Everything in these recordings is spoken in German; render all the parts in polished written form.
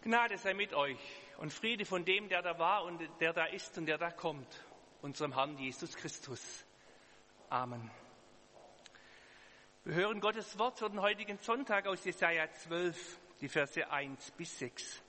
Gnade sei mit euch und Friede von dem, der da war und der da ist und der da kommt, unserem Herrn Jesus Christus. Amen. Wir hören Gottes Wort für den heutigen Sonntag aus Jesaja 12, die Verse 1 bis 6.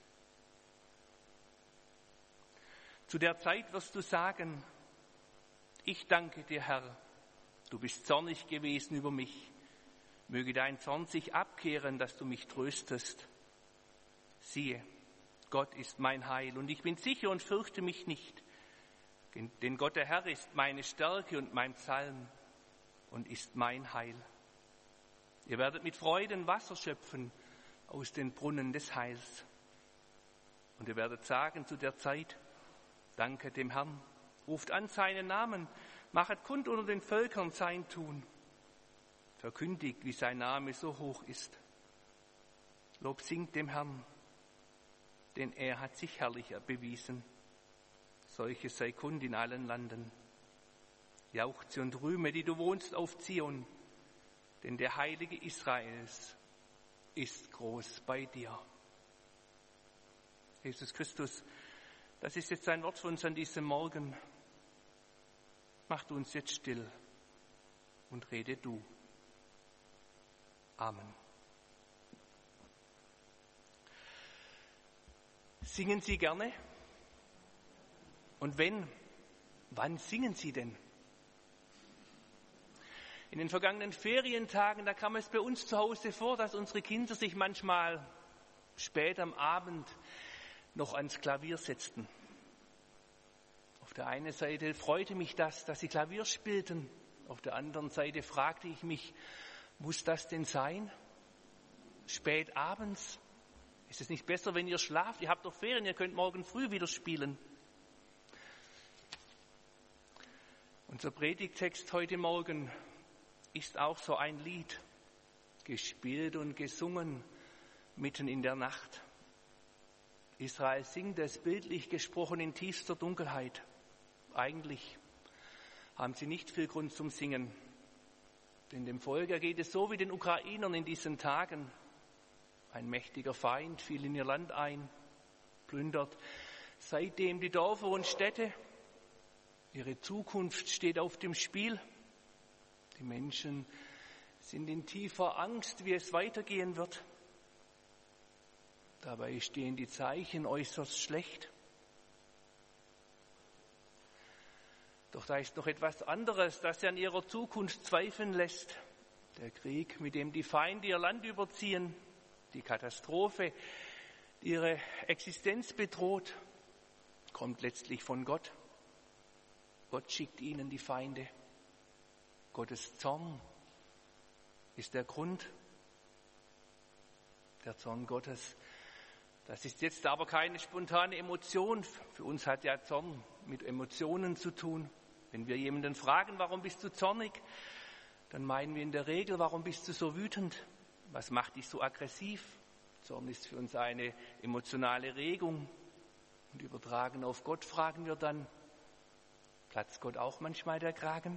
Zu der Zeit wirst du sagen: Ich danke dir, Herr, du bist zornig gewesen über mich. Möge dein Zorn sich abkehren, dass du mich tröstest. Siehe, Gott ist mein Heil, und ich bin sicher und fürchte mich nicht. Denn Gott der Herr ist meine Stärke und mein Psalm und ist mein Heil. Ihr werdet mit Freuden Wasser schöpfen aus den Brunnen des Heils. Und ihr werdet sagen zu der Zeit: Danke dem Herrn, ruft an seinen Namen, machet kund unter den Völkern sein Tun. Verkündigt, wie sein Name so hoch ist. Lob singt dem Herrn, denn er hat sich herrlich bewiesen. Solches sei kund in allen Landen. Jauchze und rühme, die du wohnst auf Zion, denn der Heilige Israels ist groß bei dir. Jesus Christus, das ist jetzt ein Wort für uns an diesem Morgen. Mach du uns jetzt still und rede du. Amen. Singen Sie gerne? Und wenn, wann singen Sie denn? In den vergangenen Ferientagen, da kam es bei uns zu Hause vor, dass unsere Kinder sich manchmal spät am Abend noch ans Klavier setzten. Auf der einen Seite freute mich das, dass sie Klavier spielten. Auf der anderen Seite fragte ich mich: Muss das denn sein? Spät abends? Ist es nicht besser, wenn ihr schlaft? Ihr habt doch Ferien, ihr könnt morgen früh wieder spielen. Unser Predigttext heute Morgen ist auch so ein Lied, gespielt und gesungen mitten in der Nacht. Israel singt es, bildlich gesprochen, in tiefster Dunkelheit. Eigentlich haben sie nicht viel Grund zum Singen, denn dem Volk geht es so wie den Ukrainern in diesen Tagen. Ein mächtiger Feind fiel in ihr Land ein, plündert seitdem die Dörfer und Städte. Ihre Zukunft steht auf dem Spiel. Die Menschen sind in tiefer Angst, wie es weitergehen wird. Dabei stehen die Zeichen äußerst schlecht. Doch da ist noch etwas anderes, das sie an ihrer Zukunft zweifeln lässt. Der Krieg, mit dem die Feinde ihr Land überziehen, die Katastrophe, die ihre Existenz bedroht, kommt letztlich von Gott. Gott schickt ihnen die Feinde. Gottes Zorn ist der Grund. Der Zorn Gottes, das ist jetzt aber keine spontane Emotion. Für uns hat ja Zorn mit Emotionen zu tun. Wenn wir jemanden fragen: Warum bist du zornig?, dann meinen wir in der Regel: Warum bist du so wütend? Was macht dich so aggressiv? Zorn ist für uns eine emotionale Regung. Und übertragen auf Gott fragen wir dann: Platzt Gott auch manchmal der Kragen?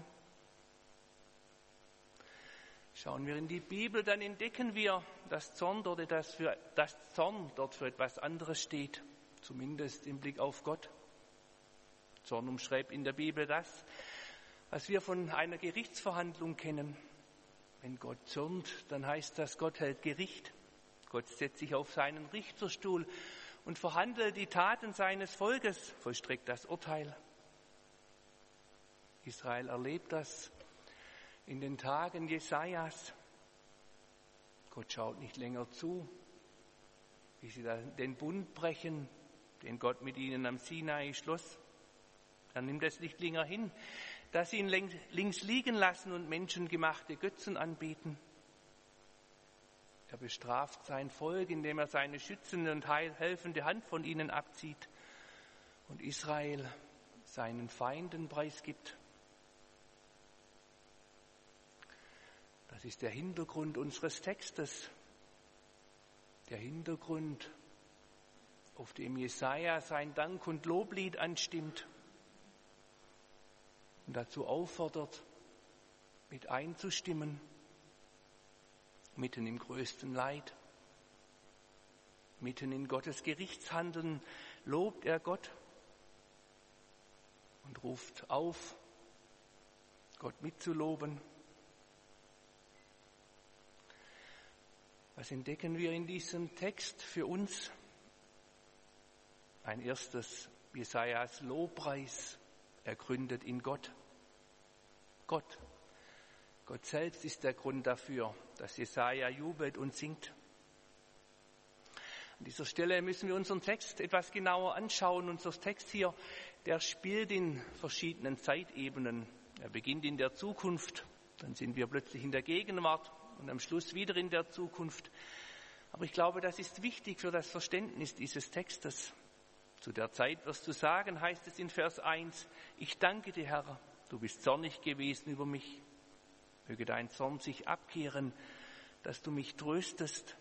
Schauen wir in die Bibel, dann entdecken wir, dass Zorn dort für etwas anderes steht, zumindest im Blick auf Gott. Zorn umschreibt in der Bibel das, was wir von einer Gerichtsverhandlung kennen. Wenn Gott zürnt, dann heißt das, Gott hält Gericht. Gott setzt sich auf seinen Richterstuhl und verhandelt die Taten seines Volkes, vollstreckt das Urteil. Israel erlebt das in den Tagen Jesajas. Gott schaut nicht länger zu, wie sie den Bund brechen, den Gott mit ihnen am Sinai schloss. Er nimmt es nicht länger hin, dass sie ihn links liegen lassen und menschengemachte Götzen anbeten. Er bestraft sein Volk, indem er seine schützende und helfende Hand von ihnen abzieht und Israel seinen Feinden preisgibt. Das ist der Hintergrund unseres Textes. Der Hintergrund, auf dem Jesaja sein Dank- und Loblied anstimmt und dazu auffordert, mit einzustimmen, mitten im größten Leid. Mitten in Gottes Gerichtshandeln lobt er Gott und ruft auf, Gott mitzuloben. Was entdecken wir in diesem Text für uns? Ein erstes, Jesajas Lobpreis, ergründet in Gott. Gott selbst ist der Grund dafür, dass Jesaja jubelt und singt. An dieser Stelle müssen wir unseren Text etwas genauer anschauen. Unser Text hier, der spielt in verschiedenen Zeitebenen. Er beginnt in der Zukunft, dann sind wir plötzlich in der Gegenwart und am Schluss wieder in der Zukunft. Aber ich glaube, das ist wichtig für das Verständnis dieses Textes. Zu der Zeit wirst du sagen, heißt es in Vers 1, ich danke dir, Herr, du bist zornig gewesen über mich. Möge dein Zorn sich abkehren, dass du mich tröstest.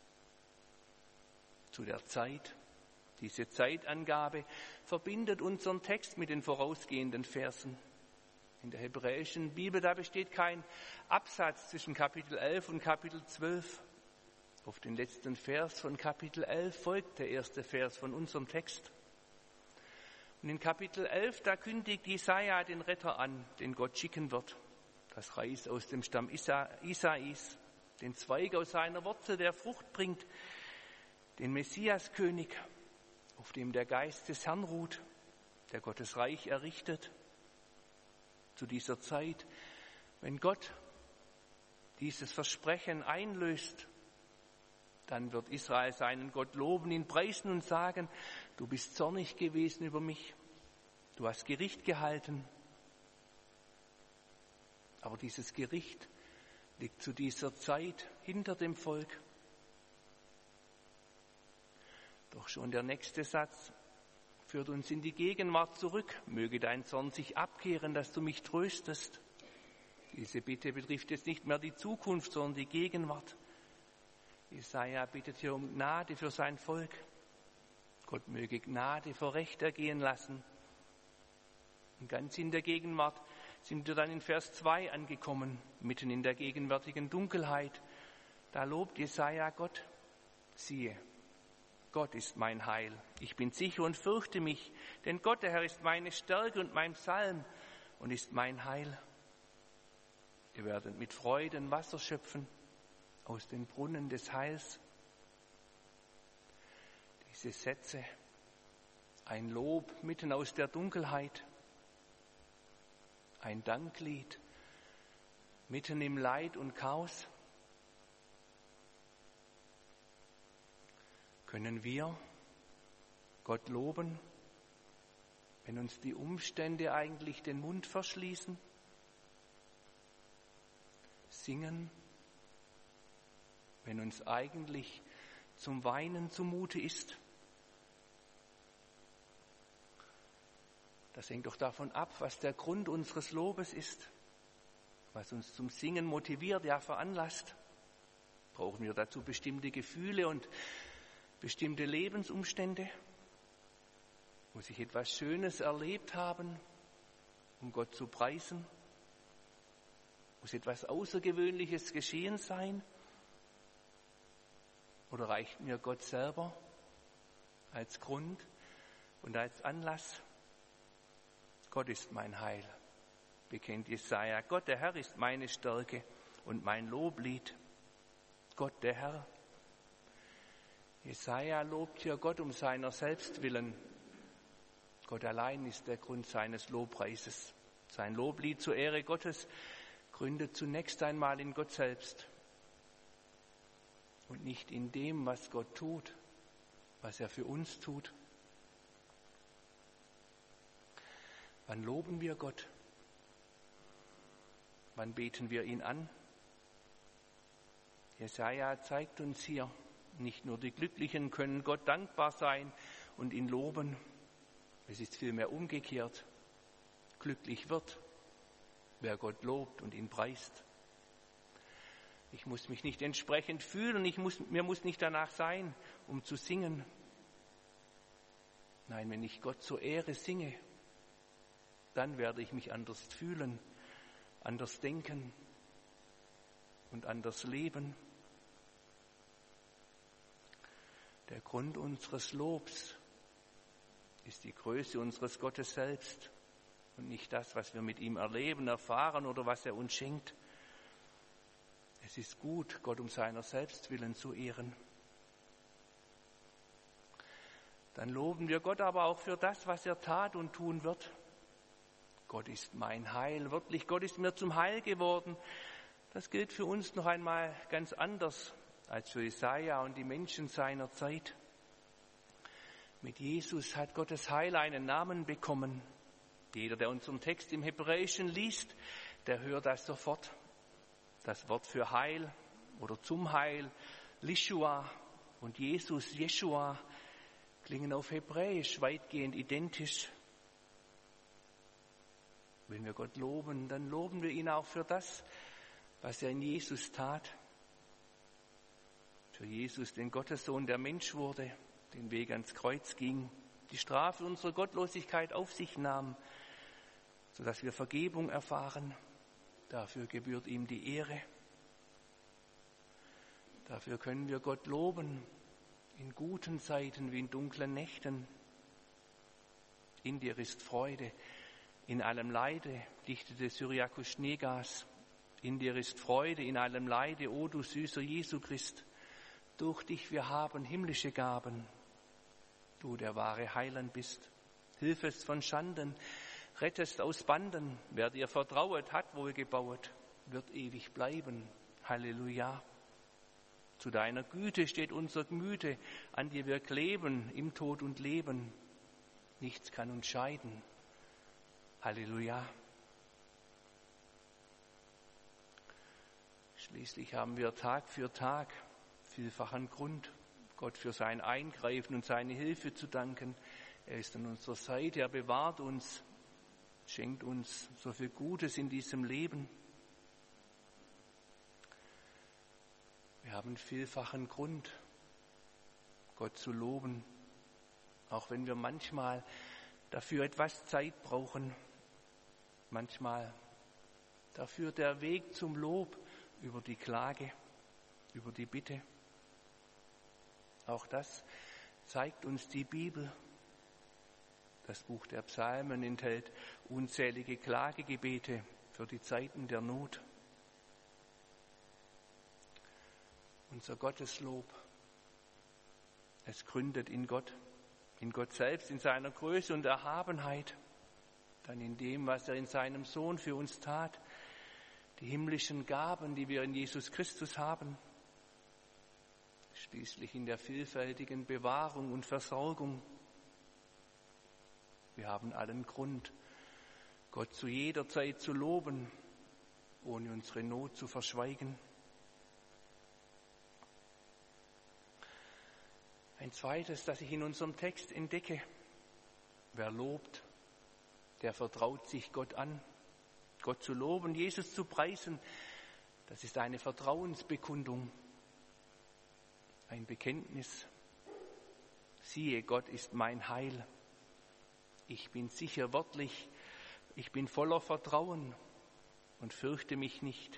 Zu der Zeit, diese Zeitangabe verbindet unseren Text mit den vorausgehenden Versen. In der hebräischen Bibel, da besteht kein Absatz zwischen Kapitel 11 und Kapitel 12. Auf den letzten Vers von Kapitel 11 folgt der erste Vers von unserem Text. Und in Kapitel 11, da kündigt Jesaja den Retter an, den Gott schicken wird. Das Reis aus dem Stamm Isais, den Zweig aus seiner Wurzel, der Frucht bringt, den Messiaskönig, auf dem der Geist des Herrn ruht, der Gottes Reich errichtet. Zu dieser Zeit, wenn Gott dieses Versprechen einlöst, dann wird Israel seinen Gott loben, ihn preisen und sagen, du bist zornig gewesen über mich, du hast Gericht gehalten. Aber dieses Gericht liegt zu dieser Zeit hinter dem Volk. Doch schon der nächste Satz führt uns in die Gegenwart zurück. Möge dein Zorn sich abkehren, dass du mich tröstest. Diese Bitte betrifft jetzt nicht mehr die Zukunft, sondern die Gegenwart. Jesaja bittet hier um Gnade für sein Volk. Gott möge Gnade vor Recht ergehen lassen. Und ganz in der Gegenwart sind wir dann in Vers 2 angekommen, mitten in der gegenwärtigen Dunkelheit. Da lobt Jesaja Gott. Siehe, Gott ist mein Heil. Ich bin sicher und fürchte mich, denn Gott, der Herr, ist meine Stärke und mein Psalm und ist mein Heil. Ihr werdet mit Freuden Wasser schöpfen aus den Brunnen des Heils. Diese Sätze, ein Lob mitten aus der Dunkelheit, ein Danklied mitten im Leid und Chaos. Können wir Gott loben, wenn uns die Umstände eigentlich den Mund verschließen? Singen, wenn uns eigentlich zum Weinen zumute ist? Das hängt doch davon ab, was der Grund unseres Lobes ist, was uns zum Singen motiviert, ja veranlasst. Brauchen wir dazu bestimmte Gefühle und bestimmte Lebensumstände? Muss ich etwas Schönes erlebt haben, um Gott zu preisen? Muss etwas Außergewöhnliches geschehen sein? Oder reicht mir Gott selber als Grund und als Anlass? Gott ist mein Heil, bekennt Jesaja. Gott, der Herr, ist meine Stärke und mein Loblied. Gott, der Herr. Jesaja lobt hier Gott um seiner selbst willen. Gott allein ist der Grund seines Lobpreises. Sein Loblied zur Ehre Gottes gründet zunächst einmal in Gott selbst und nicht in dem, was Gott tut, was er für uns tut. Wann loben wir Gott? Wann beten wir ihn an? Jesaja zeigt uns hier, nicht nur die Glücklichen können Gott dankbar sein und ihn loben. Es ist vielmehr umgekehrt. Glücklich wird, wer Gott lobt und ihn preist. Ich muss mich nicht entsprechend fühlen, mir muss nicht danach sein, um zu singen. Nein, wenn ich Gott zur Ehre singe, dann werde ich mich anders fühlen, anders denken und anders leben. Der Grund unseres Lobs ist die Größe unseres Gottes selbst und nicht das, was wir mit ihm erleben, erfahren oder was er uns schenkt. Es ist gut, Gott um seiner selbst willen zu ehren. Dann loben wir Gott aber auch für das, was er tat und tun wird. Gott ist mein Heil, wörtlich, Gott ist mir zum Heil geworden. Das gilt für uns noch einmal ganz anders als für Jesaja und die Menschen seiner Zeit. Mit Jesus hat Gottes Heil einen Namen bekommen. Jeder, der unseren Text im Hebräischen liest, der hört das sofort. Das Wort für Heil oder zum Heil, Lishua und Jesus, Jeshua, klingen auf Hebräisch weitgehend identisch. Wenn wir Gott loben, dann loben wir ihn auch für das, was er in Jesus tat. Für Jesus, den Gottessohn, der Mensch wurde, den Weg ans Kreuz ging, die Strafe unserer Gottlosigkeit auf sich nahm, sodass wir Vergebung erfahren. Dafür gebührt ihm die Ehre. Dafür können wir Gott loben, in guten Zeiten wie in dunklen Nächten. In dir ist Freude, in allem Leide, dichtete Cyriakus Schneegas. In dir ist Freude, in allem Leide, o du süßer Jesu Christ. Durch dich wir haben himmlische Gaben. Du, der wahre Heiland bist, hilfest von Schanden, rettest aus Banden. Wer dir vertrauet, hat wohl gebauet, wird ewig bleiben. Halleluja. Zu deiner Güte steht unser Gemüte, an dir wir kleben, im Tod und Leben. Nichts kann uns scheiden. Halleluja. Schließlich haben wir Tag für Tag vielfachen Grund, Gott für sein Eingreifen und seine Hilfe zu danken. Er ist an unserer Seite, er bewahrt uns, schenkt uns so viel Gutes in diesem Leben. Wir haben vielfachen Grund, Gott zu loben, auch wenn wir manchmal dafür etwas Zeit brauchen. Manchmal dafür der Weg zum Lob über die Klage, über die Bitte. Auch das zeigt uns die Bibel. Das Buch der Psalmen enthält unzählige Klagegebete für die Zeiten der Not. Unser Gotteslob, es gründet in Gott selbst, in seiner Größe und Erhabenheit, dann in dem, was er in seinem Sohn für uns tat, die himmlischen Gaben, die wir in Jesus Christus haben, schließlich in der vielfältigen Bewahrung und Versorgung. Wir haben allen Grund, Gott zu jeder Zeit zu loben, ohne unsere Not zu verschweigen. Ein zweites, das ich in unserem Text entdecke: Wer lobt, der vertraut sich Gott an. Gott zu loben, Jesus zu preisen, das ist eine Vertrauensbekundung, ein Bekenntnis. Siehe, Gott ist mein Heil. Ich bin sicher, wörtlich, ich bin voller Vertrauen und fürchte mich nicht.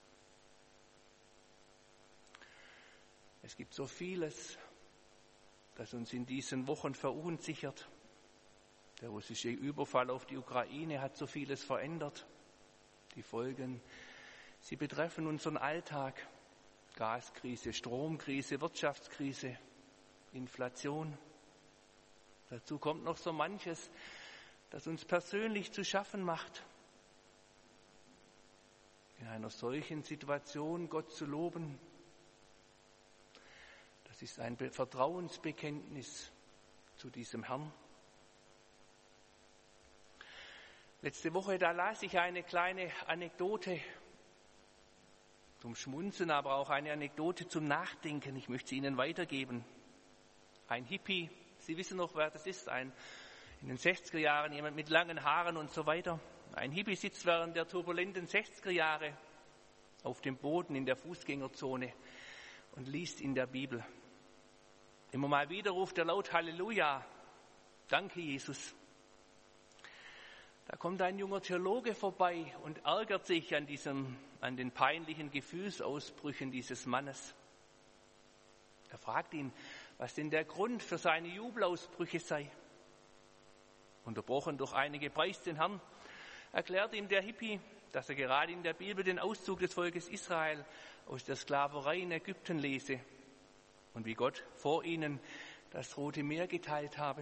Es gibt so vieles, das uns in diesen Wochen verunsichert. Der russische Überfall auf die Ukraine hat so vieles verändert. Die Folgen, sie betreffen unseren Alltag. Gaskrise, Stromkrise, Wirtschaftskrise, Inflation. Dazu kommt noch so manches, das uns persönlich zu schaffen macht. In einer solchen Situation Gott zu loben, das ist ein Vertrauensbekenntnis zu diesem Herrn. Letzte Woche, da las ich eine kleine Anekdote zum Schmunzeln, aber auch eine Anekdote zum Nachdenken. Ich möchte sie Ihnen weitergeben. Ein Hippie, Sie wissen noch, wer das ist, in den 60er Jahren, jemand mit langen Haaren und so weiter. Ein Hippie sitzt während der turbulenten 60er Jahre auf dem Boden in der Fußgängerzone und liest in der Bibel. Immer mal wieder ruft er laut Halleluja, danke Jesus. Da kommt ein junger Theologe vorbei und ärgert sich an den peinlichen Gefühlsausbrüchen dieses Mannes. Er fragt ihn, was denn der Grund für seine Jubelausbrüche sei. Unterbrochen durch einige Preis den Herrn, erklärt ihm der Hippie, dass er gerade in der Bibel den Auszug des Volkes Israel aus der Sklaverei in Ägypten lese und wie Gott vor ihnen das Rote Meer geteilt habe.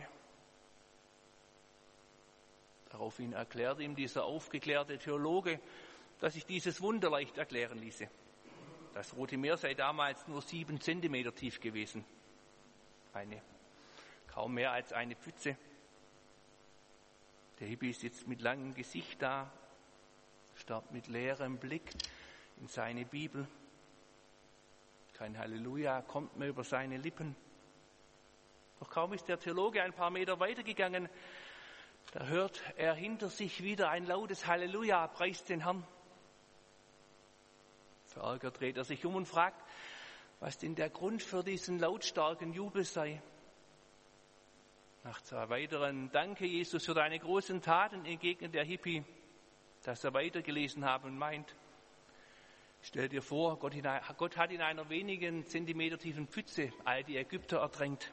Daraufhin erklärt ihm dieser aufgeklärte Theologe, dass sich dieses Wunder leicht erklären ließe. Das Rote Meer sei damals nur 7 Zentimeter tief gewesen. Kaum mehr als eine Pfütze. Der Hippie sitzt mit langem Gesicht da, starrt mit leerem Blick in seine Bibel. Kein Halleluja kommt mehr über seine Lippen. Doch kaum ist der Theologe ein paar Meter weitergegangen, da hört er hinter sich wieder ein lautes Halleluja, preist den Herrn. Verärgert dreht er sich um und fragt, was denn der Grund für diesen lautstarken Jubel sei. Nach 2 weiteren Danke, Jesus, für deine großen Taten, entgegnet der Hippie, dass er weitergelesen habe und meint, stell dir vor, Gott hat in einer wenigen Zentimeter tiefen Pfütze all die Ägypter ertränkt.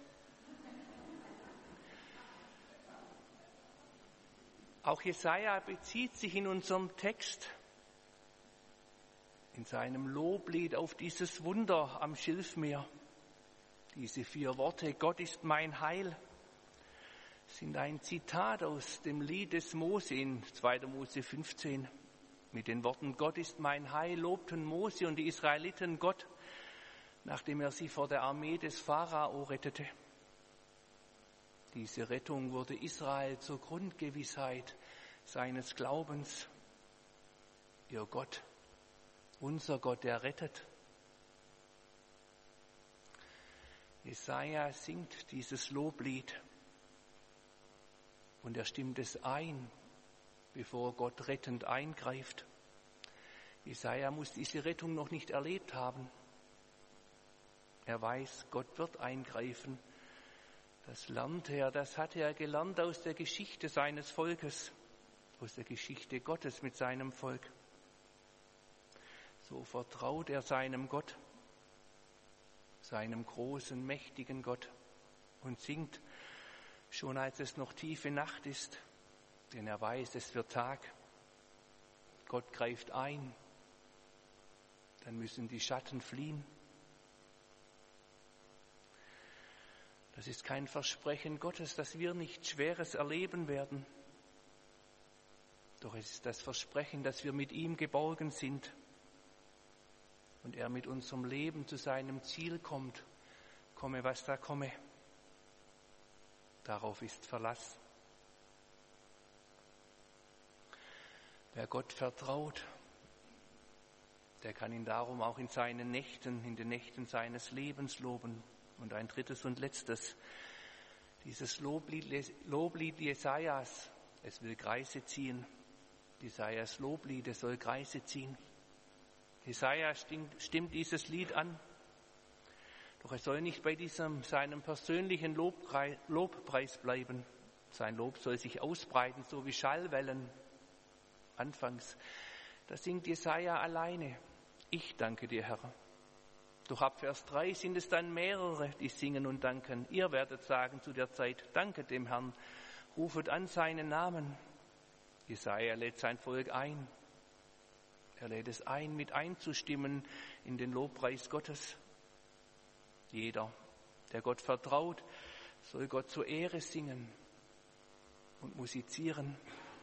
Auch Jesaja bezieht sich in unserem Text in seinem Loblied auf dieses Wunder am Schilfmeer. Diese 4 Worte, Gott ist mein Heil, sind ein Zitat aus dem Lied des Mose in 2. Mose 15. Mit den Worten, Gott ist mein Heil, lobten Mose und die Israeliten Gott, nachdem er sie vor der Armee des Pharao rettete. Diese Rettung wurde Israel zur Grundgewissheit seines Glaubens. Ihr Gott, unser Gott, der rettet. Jesaja singt dieses Loblied und er stimmt es ein, bevor Gott rettend eingreift. Jesaja muss diese Rettung noch nicht erlebt haben. Er weiß, Gott wird eingreifen. Das lernte er, das hatte er gelernt aus der Geschichte seines Volkes, aus der Geschichte Gottes mit seinem Volk. So vertraut er seinem Gott, seinem großen, mächtigen Gott und singt, schon als es noch tiefe Nacht ist, denn er weiß, es wird Tag. Gott greift ein, dann müssen die Schatten fliehen. Das ist kein Versprechen Gottes, dass wir nichts Schweres erleben werden. Doch es ist das Versprechen, dass wir mit ihm geborgen sind und er mit unserem Leben zu seinem Ziel kommt, komme was da komme. Darauf ist Verlass. Wer Gott vertraut, der kann ihn darum auch in seinen Nächten, in den Nächten seines Lebens loben. Und ein drittes und letztes, dieses Loblied Jesajas, es will Kreise ziehen. Jesajas Loblied, es soll Kreise ziehen. Jesaja stimmt dieses Lied an, doch es soll nicht bei seinem persönlichen Lobpreis bleiben. Sein Lob soll sich ausbreiten, so wie Schallwellen. Anfangs, da singt Jesaja alleine. Ich danke dir, Herr. Doch ab Vers 3 sind es dann mehrere, die singen und danken. Ihr werdet sagen zu der Zeit, danket dem Herrn, rufet an seinen Namen. Jesaja lädt sein Volk ein. Er lädt es ein, mit einzustimmen in den Lobpreis Gottes. Jeder, der Gott vertraut, soll Gott zur Ehre singen und musizieren.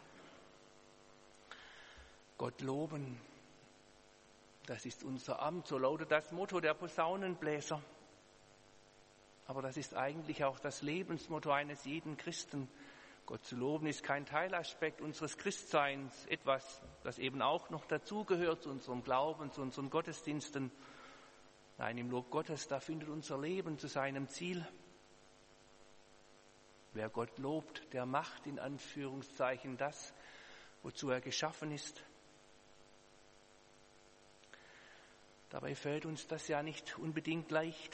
Gott loben. Das ist unser Amt, so lautet das Motto der Posaunenbläser. Aber das ist eigentlich auch das Lebensmotto eines jeden Christen. Gott zu loben ist kein Teilaspekt unseres Christseins, etwas, das eben auch noch dazugehört zu unserem Glauben, zu unseren Gottesdiensten. Nein, im Lob Gottes, da findet unser Leben zu seinem Ziel. Wer Gott lobt, der macht in Anführungszeichen das, wozu er geschaffen ist. Dabei fällt uns das ja nicht unbedingt leicht.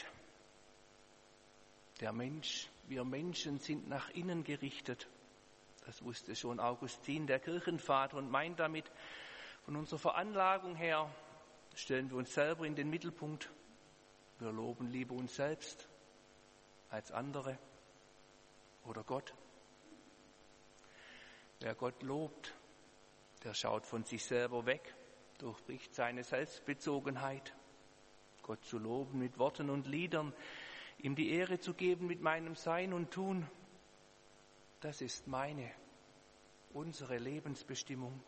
Der Mensch, wir Menschen sind nach innen gerichtet. Das wusste schon Augustin, der Kirchenvater, und meint damit, von unserer Veranlagung her stellen wir uns selber in den Mittelpunkt. Wir loben lieber uns selbst. als andere oder Gott? Wer Gott lobt, der schaut von sich selber weg, durchbricht seine Selbstbezogenheit. Gott zu loben mit Worten und Liedern, ihm die Ehre zu geben mit meinem Sein und Tun, das ist unsere Lebensbestimmung.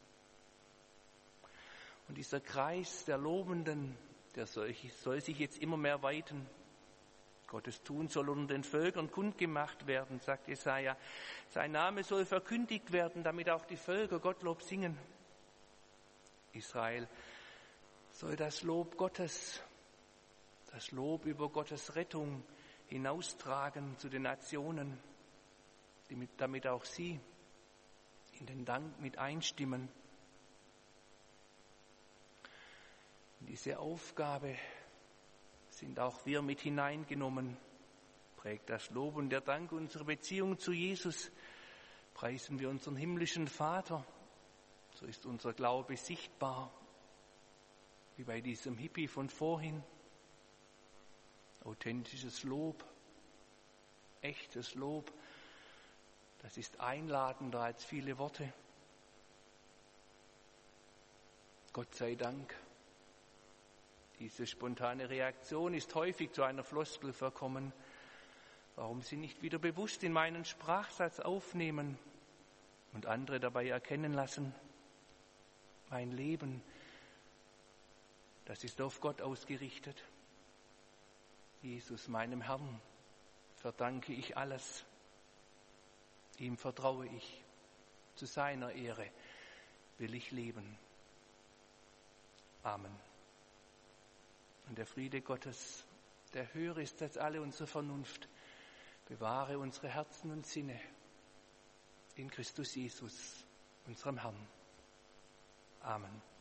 Und dieser Kreis der Lobenden, der soll sich jetzt immer mehr weiten. Gottes Tun soll unter den Völkern kundgemacht werden, sagt Jesaja. Sein Name soll verkündigt werden, damit auch die Völker Gottlob singen. Israel soll das Lob Gottes, das Lob über Gottes Rettung hinaustragen zu den Nationen, damit auch sie in den Dank mit einstimmen. In diese Aufgabe sind auch wir mit hineingenommen. Prägt das Lob und der Dank unsere Beziehung zu Jesus. Preisen wir unseren himmlischen Vater. So ist unser Glaube sichtbar, wie bei diesem Hippie von vorhin. Authentisches Lob, echtes Lob, das ist einladender als viele Worte. Gott sei Dank. Diese spontane Reaktion ist häufig zu einer Floskel verkommen. Warum sie nicht wieder bewusst in meinen Sprachsatz aufnehmen und andere dabei erkennen lassen, mein Leben, das ist auf Gott ausgerichtet. Jesus, meinem Herrn, verdanke ich alles. Ihm vertraue ich. Zu seiner Ehre will ich leben. Amen. Und der Friede Gottes, der höher ist als alle unsere Vernunft, bewahre unsere Herzen und Sinne in Christus Jesus, unserem Herrn. Amen.